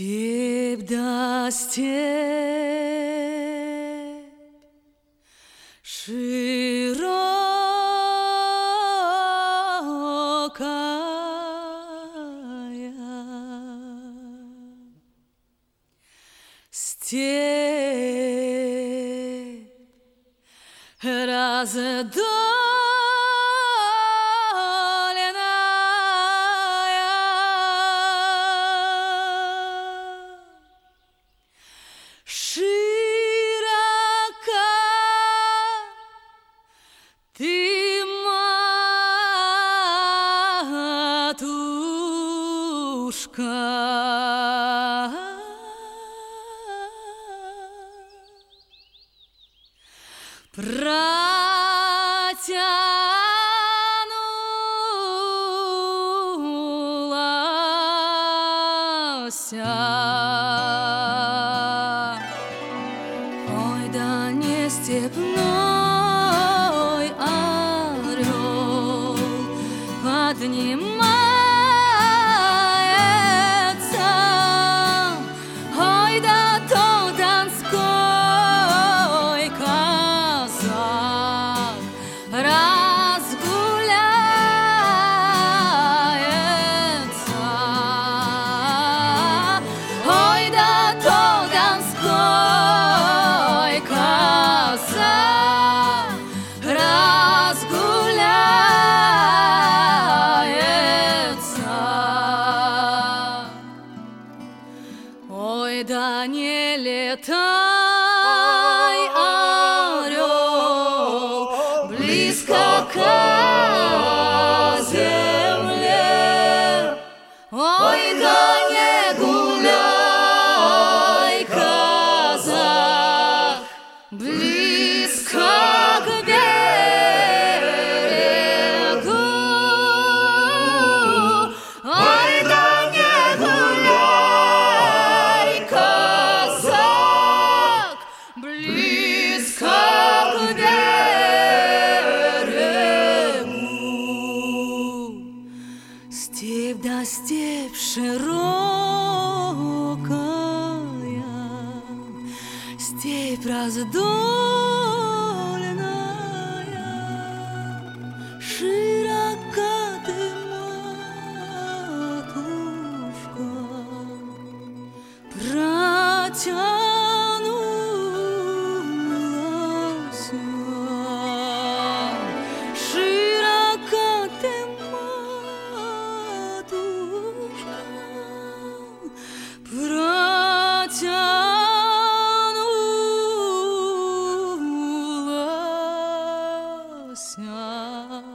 Степь да степь широкая, степь широка ты, матушка, протянулася. Ой, да не степной орел поднимается, ой, да то донской казак разгуляется, ой, да то донской казак разгуляется. Ой, да не летай, орел, близко к земле, ой, да не гуляй, казак, близко к берегу, ой, да не гуляй, казак, близко к берегу. Степь да степь широкая, степь раздольная, широка ты, матушка, протянулася. Широка ты, матушка, протянулася.